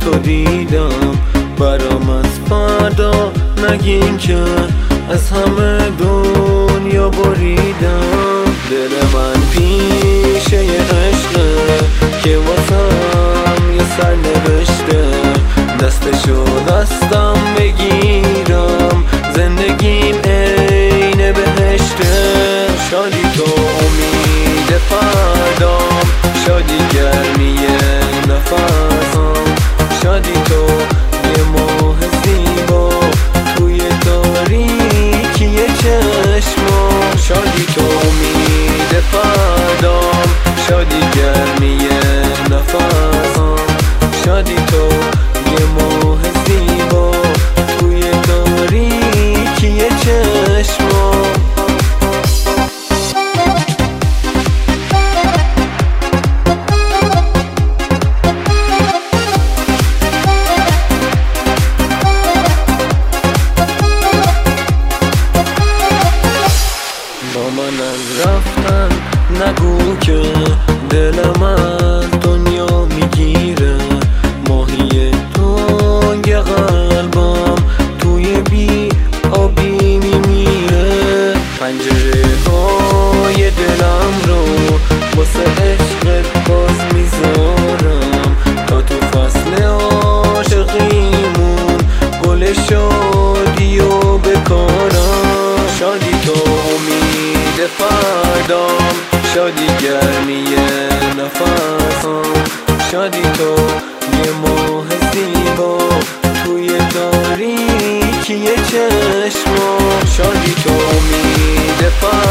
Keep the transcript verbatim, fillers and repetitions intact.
تو دیدم، برام از فردا نگین که از همه دنیا بریدم. دل من پیشه عشقه که واسم یه سر نوشته، دستشو دستم بگیرم زندگیم عین بهشته. شادی تو امید فردام، شادی گرمی نفسم، شادی تو یه ماه زیبا توی تاریکی چشمام. شادی تو امید فردام، شادی گرمی نفسم، شادی تو یه ماه زیبا توی تاریکی چشمام. با من از رفتن نگو که دلم از دنیا میگیره، ماهی تنگ قلبم توی بی آبی میمیره. پنجره های دلم رو واسه عشقت باز میذارم، تا تو فصل عاشقیمون گل شادی و بکارم. شادی تو امید فردام، شادی گرمی نفسم، شادی تو یه ماه زیبا توی تاریکی چشمام. شادی تو امید فردام،